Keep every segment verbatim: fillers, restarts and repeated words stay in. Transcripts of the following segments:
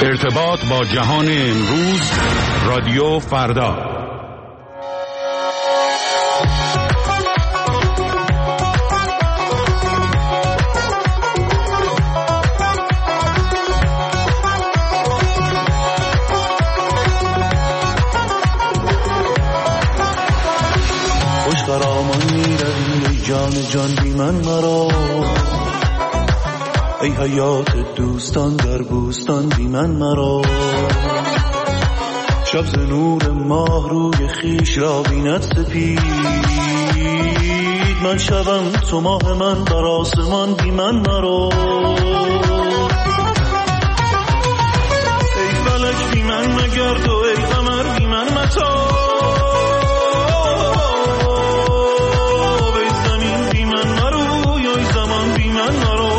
ارتباط با جهان امروز، رادیو فردا. خوش قرامان میروی ای جان جان بی من مرا، ای حیات دوستان در بوستان بی من مرا. شب ز نور ماه روی خیش را بیند سپید، من شبم تو ماه من بر آسمان بی من مرا. ای فلک بی من مگرد و ای قمر بی من متا، ای زمین بی من مرو یا ای زمان بی من مرو.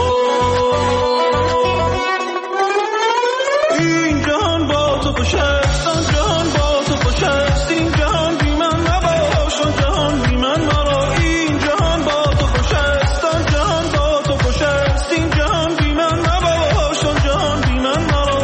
این جهان با تو خوش است، آن جهان با تو خوش است، این جهان بی من نباش، آن جهان بی من مرا. این جهان با تو خوش است، آن جهان با تو خوش است، این جهان بی من نباش، آن جهان بی من مرا.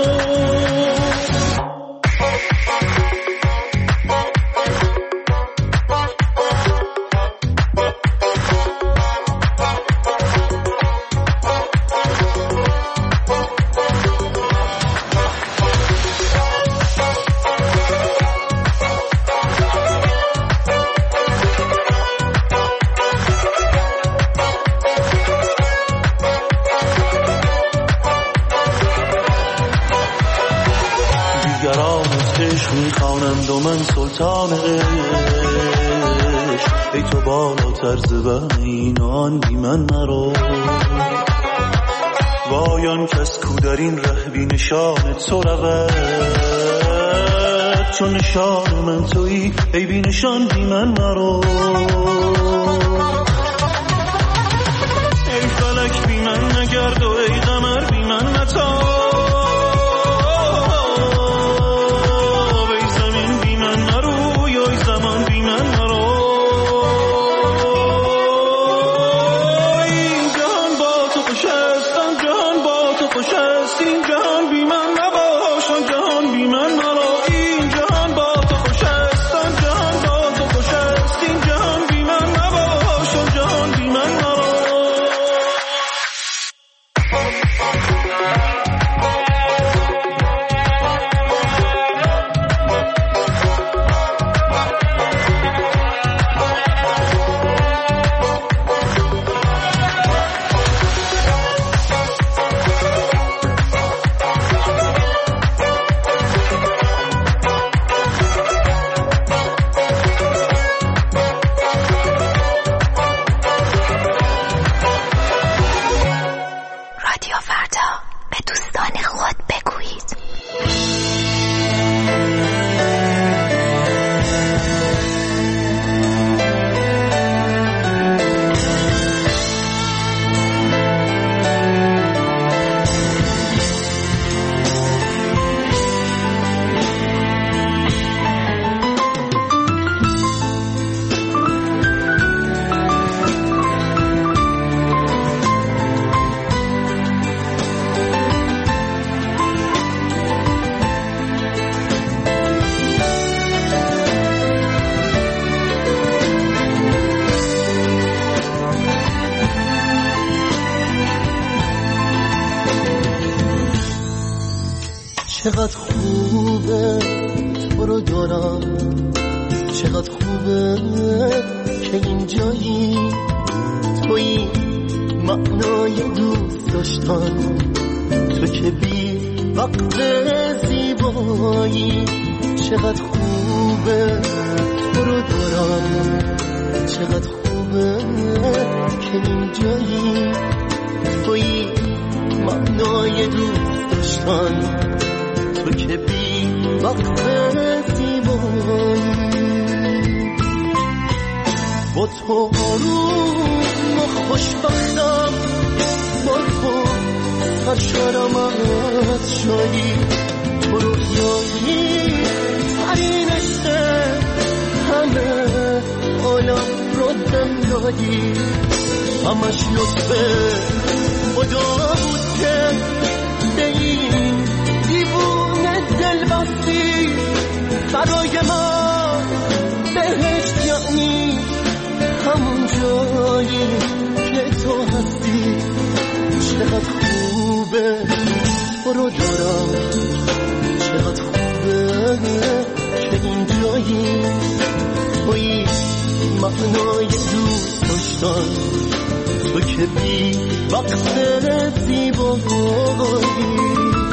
میخوانند و من سلطان عشق، ای تو بالاتر ز وهم این و آن بی من مرا. وای آن کس کو در این ره بی نشان تو رود، چون نشان من تویی ای بی نشان بی من مرا. ای فلک بی من نگرد و ای قمر بی من متا، چقدر خوبه تو رو دارم، چقدر خوبه که اینجایی، توی معنای دوست داشتن، تو که بی وقت زیبایی. چقدر خوبه تو رو دارم، چقدر خوبه که اینجایی، توی معنای دوست داشتن، تو که بی وقت زیبایی. با تو آروم و خوشبختم، با تو سرشارم از شادی، تو رویایی ترین عشق همه عالم رو دم دادی. همش لطفه خدا بود که به این خوبه تو رو دارم، چقدر خوبه که این جایی توی معنای دوست داشتن، تو که بی وقت زیبایی.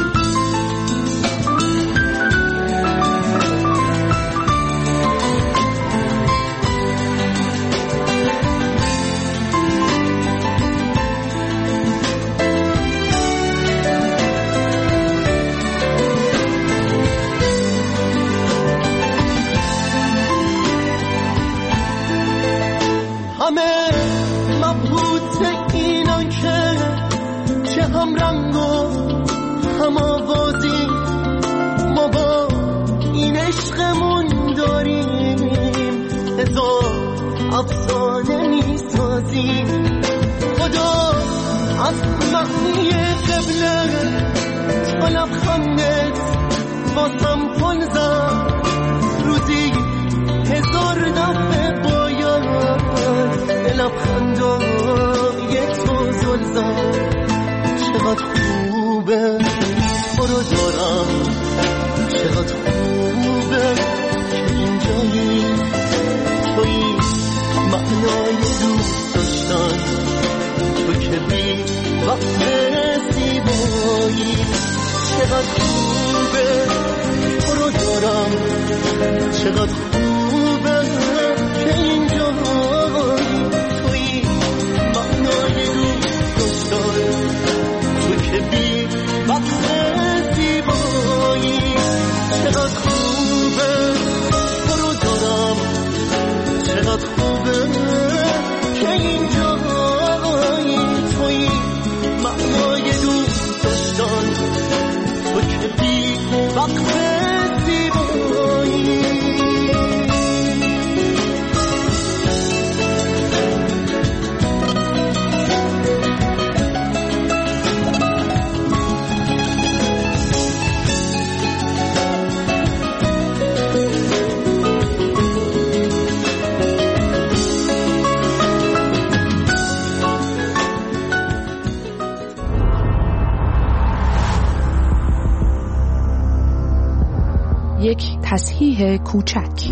همه مبهوت اینا که چه هم رنگ و هم آوازی، ما با این عشقمون داریم هزار افسانه میسازیم. خدا از معنی قبله تا لبخندت واسم پل زد، روزی هزار دفعه باید لبخندای تو زل زد. چقدر خوبه تو رو دارم، چقدر خوبه که اینجایی توی معنای دوست داشتن، تو که بی وقت زیبایی. چقدر خوبه تو رو دارم، چقدر خوبه که اینجایی توی معنای دوست داشتن، تو که بی وقت زیبایی. چقدر خوبه تو رو دارم، چقدر خوبه که اینجایی توی معنای دوست داشتن، تو که بی وقت زیبایی. یک تصحیح کوچک.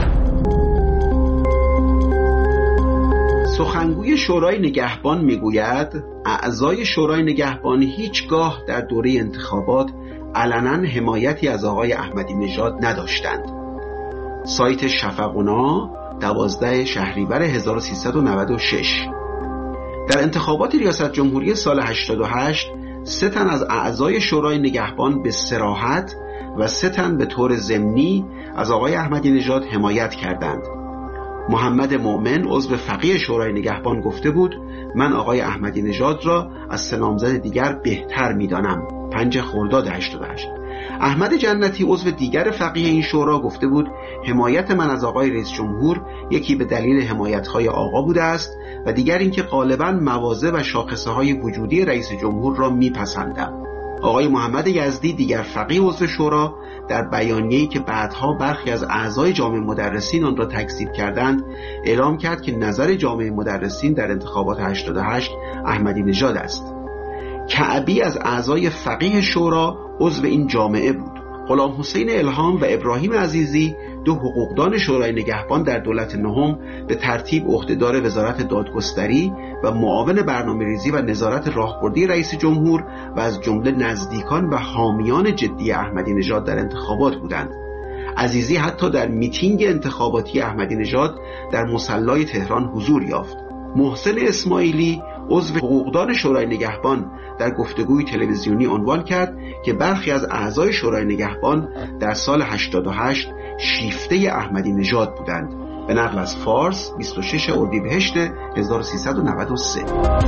سخنگوی شورای نگهبان میگوید اعضای شورای نگهبان هیچگاه در دوره انتخابات علنا حمایتی از آقای احمدی نژاد نداشتند. سایت شفقنا دوازده شهریور هزار و سیصد و نود و شش. در انتخابات ریاست جمهوری سال هشتاد و هشت سه تن از اعضای شورای نگهبان به صراحت و سه تن به طور ضمنی از آقای احمدی نژاد حمایت کردند. محمد مؤمن عضو فقیه شورای نگهبان گفته بود من آقای احمدی نژاد را از سه نامزد دیگر بهتر می‌دانم. پنج خرداد هشتاد و هشت. احمد جنتی عضو دیگر فقیه این شورا گفته بود حمایت من از آقای رئیس جمهور یکی به دلیل حمایت‌های آقا بوده است و دیگر اینکه غالباً مواضع و شاخصه‌های وجودی رئیس جمهور را میپسندم. آقای محمد یزدی دیگر فقیه عضو شورا در بیانیه‌ای که بعدها برخی از اعضای جامعه مدرسین آن را تکذیب کردند اعلام کرد که نظر جامعه مدرسین در انتخابات هشتاد و هشت احمدی نژاد است. کعبی از اعضای فقیه شورا عضو این جامعه بود. غلام حسین الهام و ابراهیم عزیزی دو حقوقدان شورای نگهبان در دولت نهم به ترتیب عهدهدار وزارت دادگستری و معاون برنامه‌ریزی و نظارت راهبردی رئیس جمهور و از جمله نزدیکان و حامیان جدی احمدی نژاد در انتخابات بودند. عزیزی حتی در میتینگ انتخاباتی احمدی نژاد در مصلی تهران حضور یافت. محسن اسماعیلی عضو حقوقدان شورای نگهبان در گفتگوی تلویزیونی عنوان کرد که برخی از اعضای شورای نگهبان در سال هشتاد و هشت شیفته احمدی نژاد بودند. به نقل از فارس بیست و شش اردیبهشت هزار و سیصد و نود و سه.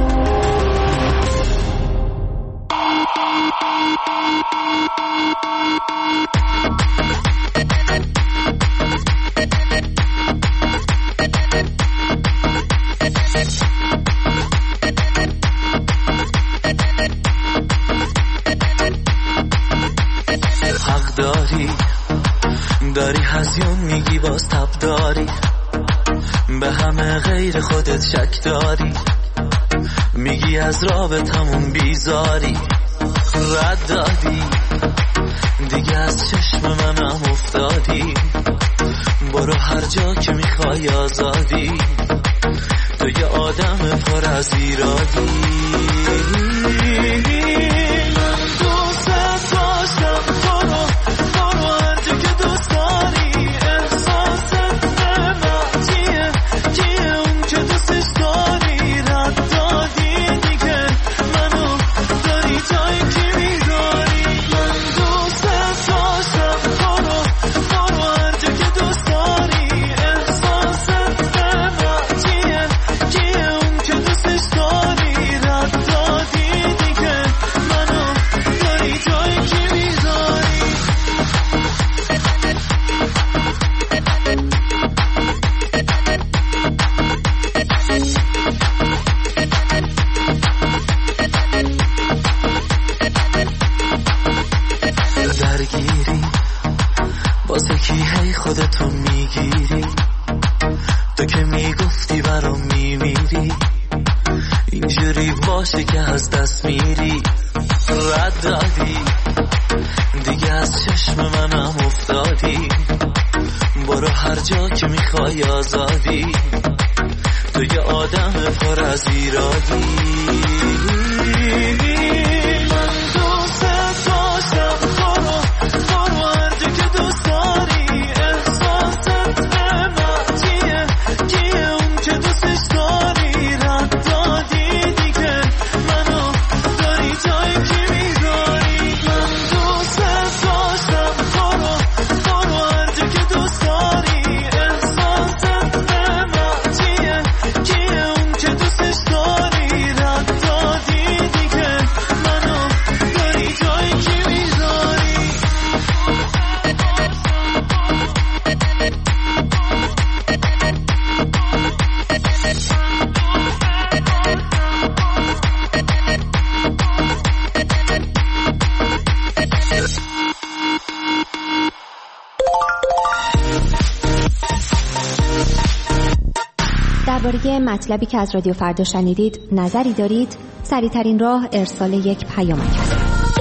داری هزیون میگی باز تب داری، به همه غیر خودت شک داری، میگی از رابطمون بیزاری. رد دادی، دیگه از چشم منم افتادی. برو هر جا که میخوای آزادی، تو یه آدم پر از ایرادی. من دوست داشتم تو رو، برو هر جا که دوست داری. احساست به من چیه، چیه اون که دوستش داری. رد دادی دیگه منو، داری جایی که میداری. من دوست داشتم تو رو، برو هر جا که دوست داری. احساست به من چیه، چیه اون که دوستش داری. رد دادی دیگه منو، داری جایی که میداری. درگیری واسه کی هی خودتو میگیری، تو که میگفتی برام میمیری. اینجوری باشه که از دست میری. رد دادی دیگه از چشم منم افتادی. برو هر جا که میخوای آزادی، تو یه آدم پر از ایرادی. من دوست داشتم تو رو، برو هر جا که دوست داری. احساست به من چیه، چیه اون که دوستش داری. رد دادی دیگه منو، داری جایی که میداری. من دوست داشتم تو رو، برو هر جا که دوست داری. احساست به من چیه، چیه اون که دوستش داری. رد دادی دیگه منو، داری جایی که میداری. درباره مطلبی که از رادیو فردا شنیدید نظری دارید؟ سریع‌ترین راه ارسال یک پیامک است.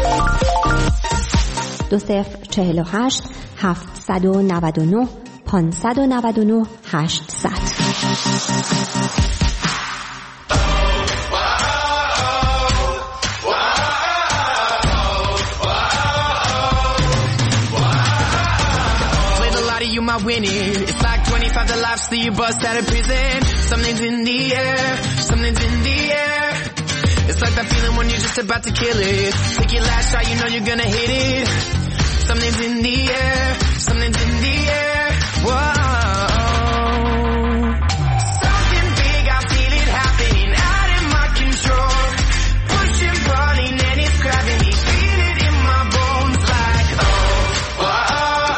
دو صفر چهل و هشت هفتصد و نود و نه پانصد و نود و نه هشتصد. My winning. It's like twenty-five the lives that you bust out of prison. Something's in the air, something's in the air. It's like that feeling when you're just about to kill it. Take your last shot, you know you're gonna hit it. Something's in the air, something's in the air. Whoa. Something big, I feel it happening out of my control. Pushing, pulling, and it's grabbing me. Feel it in my bones like oh, whoa.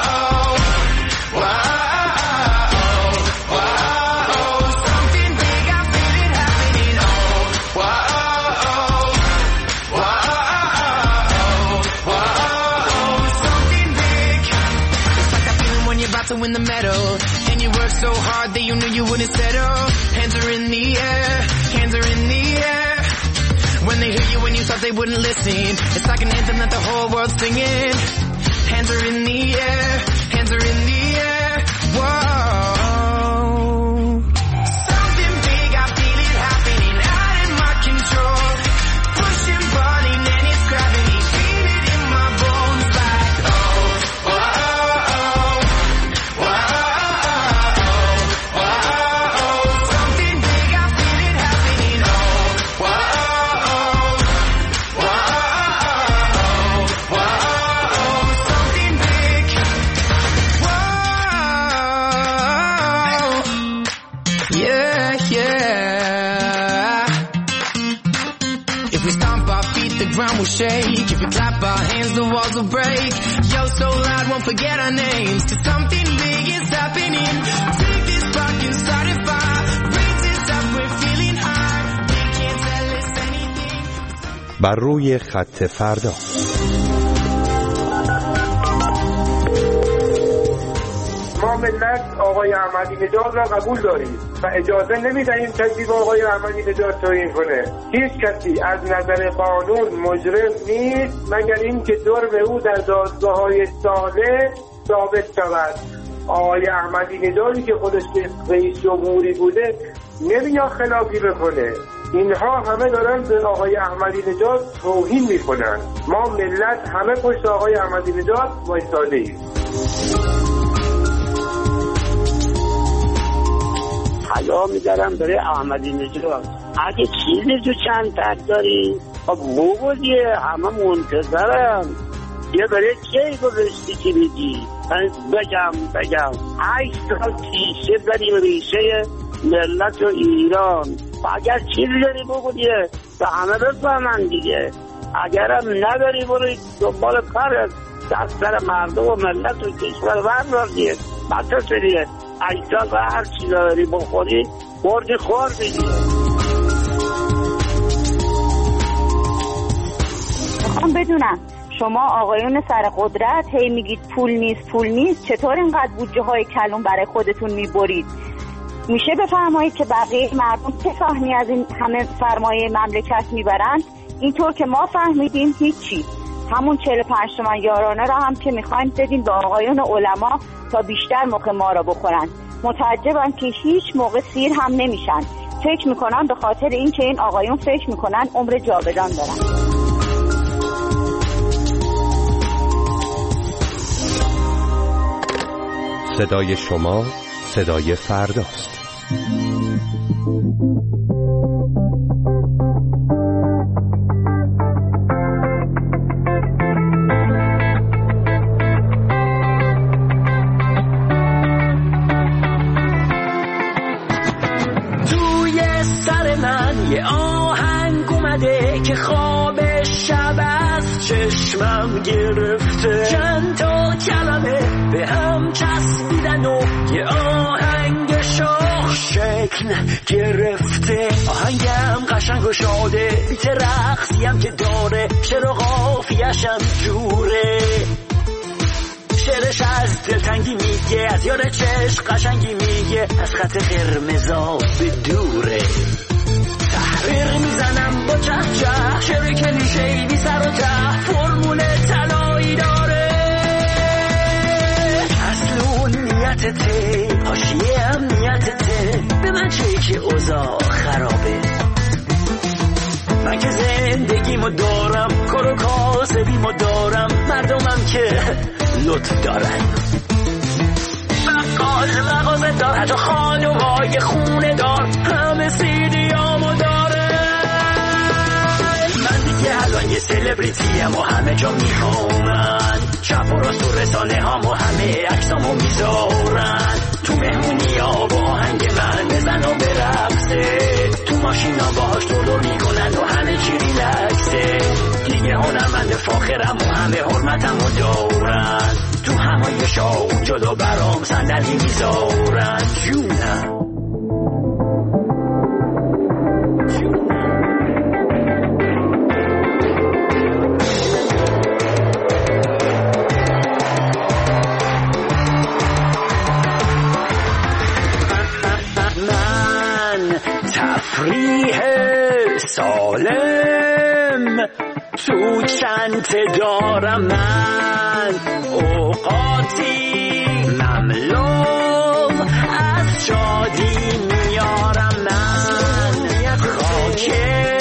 To win the medal, and you work so hard that you knew you wouldn't settle. Hands are in the air, hands are in the air. When they hear you when you thought they wouldn't listen, it's like an anthem that the whole world's singing. Hands are in the air, hands are in the air. Whoa. Something big, I feel it happening out of my control. Pushing, pulling, and it's grabbing me. Feel it in my bones like oh, whoa. Will shake. If we clap our hands, the walls will break. Yo, so loud, won't forget our names. Cause something big is happening. Take this spark and start a fire. Raise it up, we're feeling high. They can't tell us anything. بر روی خط فردا. ما به ملت آقای احمدی نژاد را قبول داریم و اجازه نمیدهیم کسی با آقای احمدی نژاد توهین کنه. هیچ کسی از نظر قانون مجرم نیست مگر اینکه جرم او در دادگاه‌های ساله ثابت شود. آقای احمدی نژادی که خودش رئیس جمهوری بوده نمیاد خلافی بکنه. اینها همه دارن به آقای احمدی نژاد توهین میکنن. ما ملت همه پشت آقای احمدی نژاد وایساده ایم. پیام میدارم برای احمدی نژاد، اگه چیزی تو چند تک داری خب بگو دیگه، همه منتظرم. یه برای چی گذاشتی که بگی؟ بگم بگم هشت سال پیشه بریم ریشه ملت و ایران. اگر چیزی داری بگو دیگه به همه بفهمن دیگه. اگرم نداری برای دنبال کار دستر مردم و ملت و کشور بردار دیگه. بطه دیگه اجزا و هر چیز داری بخوری بردی خوردی دیگه. میخوام بدونم شما آقایون سر قدرت هی میگید پول نیست پول نیست، چطور اینقدر بودجه های کلون برای خودتون میبرید؟ میشه بفرمایید که بقیه مردم چه سهمی از این همه سرمایه مملکت میبرند؟ اینطور که ما فهمیدیم هیچی. همون چهل و پنج تومن یارانه را هم که میخوایم بدین به آقایون علما تا بیشتر مخ ما را بخورن. متعجبم که هیچ موقع سیر هم نمیشن. فکر میکنن به خاطر این که این آقایون فکر میکنن عمر جاودان دارن. صدای شما صدای فرداست. توی سر من یه آهنگ اومده که خواب شب از چشمم گرفته، چند تا کلمه به هم چسبیدن و یه آهنگ شاخ شکل گرفته. آهنگم قشنگ و شاده، بیت رقصی هم که داره، شعر و قافیه‌ش هم جوره. شعرش از دلتنگی میگه، از یاد چشم قشنگی میگه، از خط قرمزا به دوره. تحریر میزنم با چه چه، شعر کلیشه‌ای بی سر و ته، فرمول طلایی داره. اصل نیتته، حاشیه هم نیتته، به من چه که اوضاع خرابه. من که زندگیمو دارم، کار و کاسبیمو دارم، مردمم که لطف دارن. بقال مغازه دار، حتی خانومای خونه دار، همه سیدیامو داره. من دیگه الان یه سلبریتیم و همه جا میخوامن، چپ و راست و رسانه هم و همه عکسامو میذارن. تو مهمونی ها با آهنگ من بزن و برقصه، تو ماشینا باهاش دور میکنن و همه چی ریلکسه. دیگه هنرمند فاخرم و همه حرمتمو دارن، تو همایشا اون جلو برام صندلی میذارن. جونم تفریح سالم تو چند دارم، من اوقاتی مملو از شادی میارم. من خاک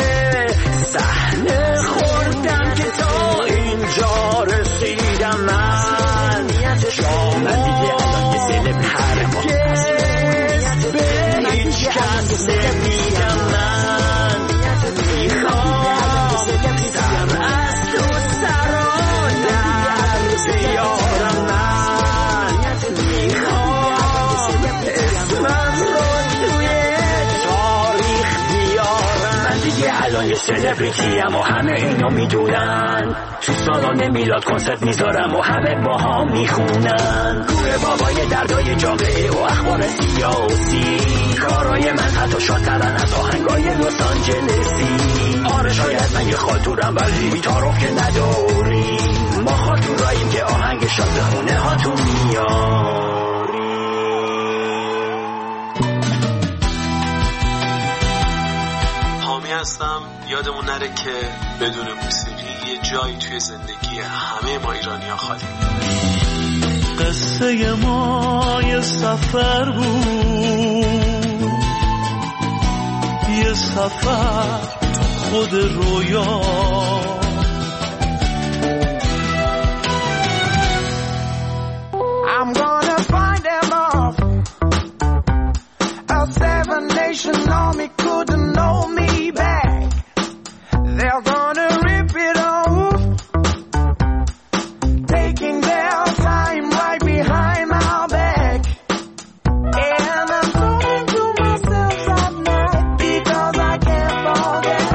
صحنه خوردم که تا اینجا رسیدم. من من دیگه الان یه سلب حرم به هیچ کس نمیدم. من میخوام سر از تو سران در بیارم. من میخوام اسمم رو توی تاریخ بیارم. من دیگه الان یه سلبریتیم و همه اینو میدونن، تو سالن میلاد کنسرت میذارم و همه با هم میخونن. گوه بابای دردای جامعه و اخبار سیاسی، کارای من حتی شادترن از آهنگای لس آنجلسی. آره شاید من یه خاطورم ولی تعارف که نداریم، ما خاطوراییم که آهنگ شاد خونه هاتون میاریم. هنره که بدون موسیقی یه جایی توی زندگی همه ما ایرانی‌ها خالی. قصه ما یه سفر بود، یه سفر خود رویا. I'm gonna find them off. A seven nation army couldn't hold me back. They're gonna rip it off, taking their time right behind my back. And I'm talking to myself at night because I can't forget.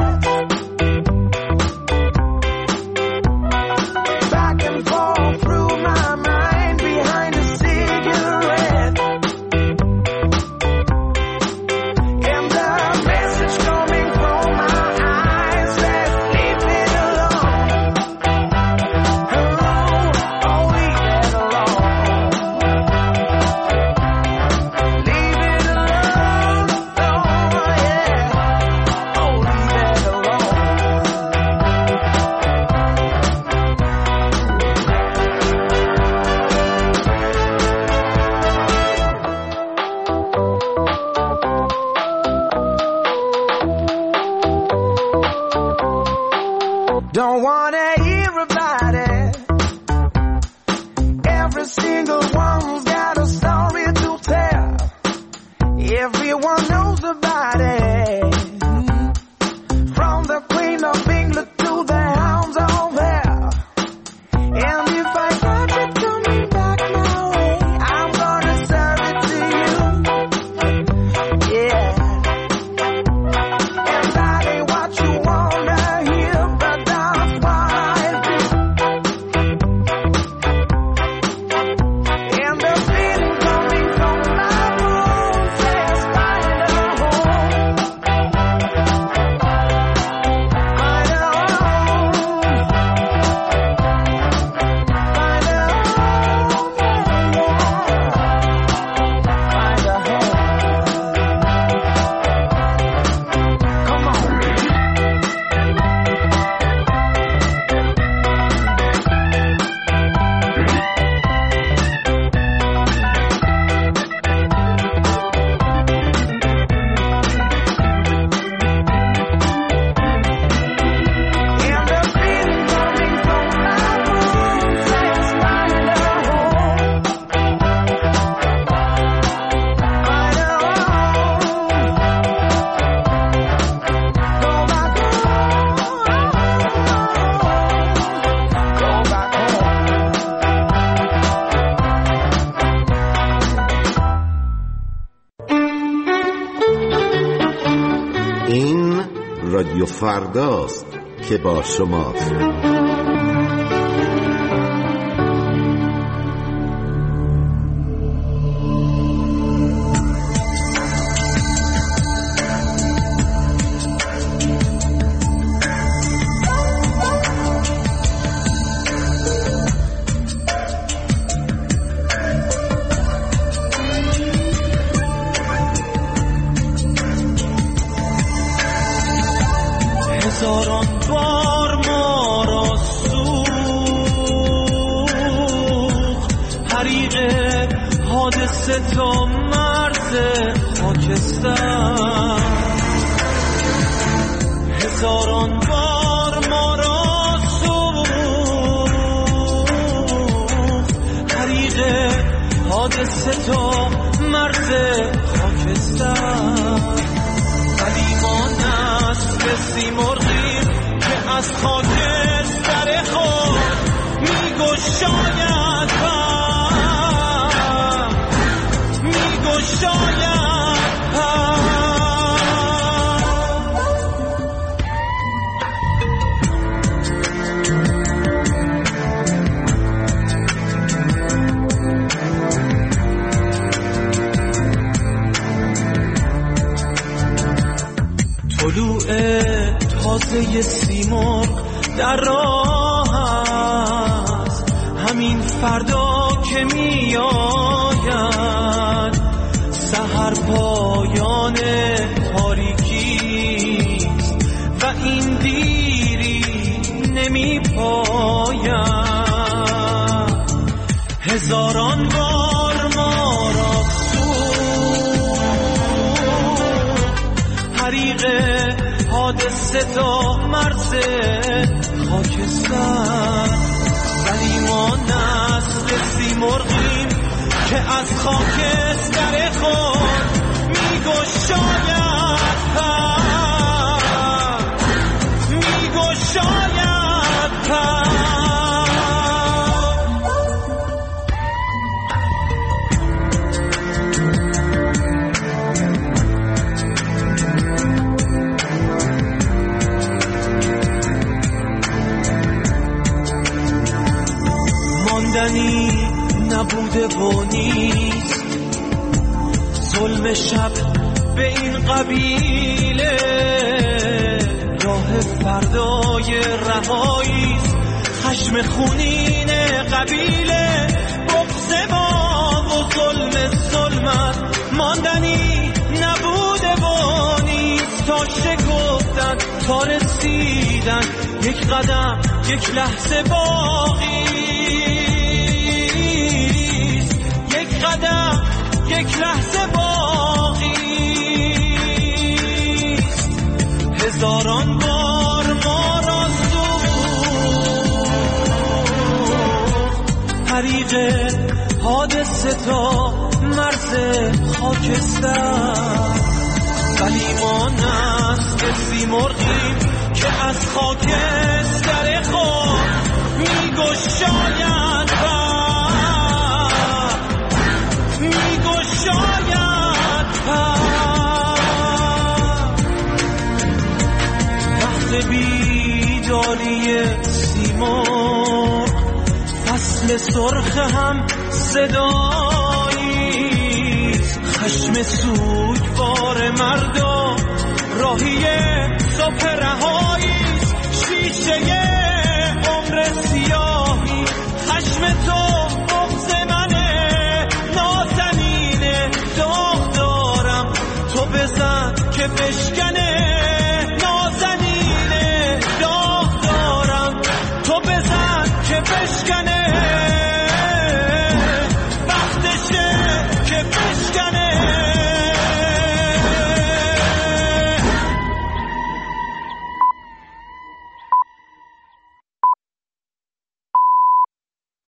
Back and forth through my mind behind a cigarette. And the message coming from my eyes says, leave it alone. Oh, oh, leave it alone. Leave it alone. Oh, yeah. Oh, leave it alone. Don't wanna hear about it. Every single one's got a story to tell. Everyone knows about it. From the Queen of England to the hounds of hell. And if I catch it coming back my way, I'm gonna serve it to you. Yeah. And that ain't what you wanna hear, but that's what I do. And the feeling coming from my bones says find a home. Find a home. Find a home, yeah, yeah. Find a home. Come on. And the feeling coming from my bones says find a home. Find a home. Go back home. Go back home. این رادیو فرداست که با شماست. هزاران بار ما را سوخت حریق حادثه تا مرز خاکستر. هزاران بار ما را سوخت حریق حادثه تا مرز خاکستر. ولی ما نسل سیمرغیم که از خاکستر خود میگشاید پر، میگشاید پر. طلوع تازه سیمرغ در راه است، همین فردا که می آید. سحر پایان تاریکی و این دی هزاران بار ما را سوخت، حریق حادثه تا مرز خاکستر، ولی ما نسل سیمرغیم که از خاکستر خود میگشاید پر، میگشاید پر. ماندنی نبوده و نیست ظلم شب به این قبیله، راه فردای رهاییست خشم خونین قبیله، بغض ما و ظلم ظلمت ماندنی نبوده و نیست، تا شکفتن تا رسیدن یک قدم یک لحظه باقی، یک قدم یک لحظه باقی. هزاران بار ما را سوخت، حریق حادثه تا مرز خاکستر، ولی ما نسل سیمرغیم که از خاکستر خود میگشاید پر، میگشاید پر. وقت بیداری سیمرغ فصل سرخ هم صداییست، خشم سوگوار مردم راهی صبح رهاییست، شیشه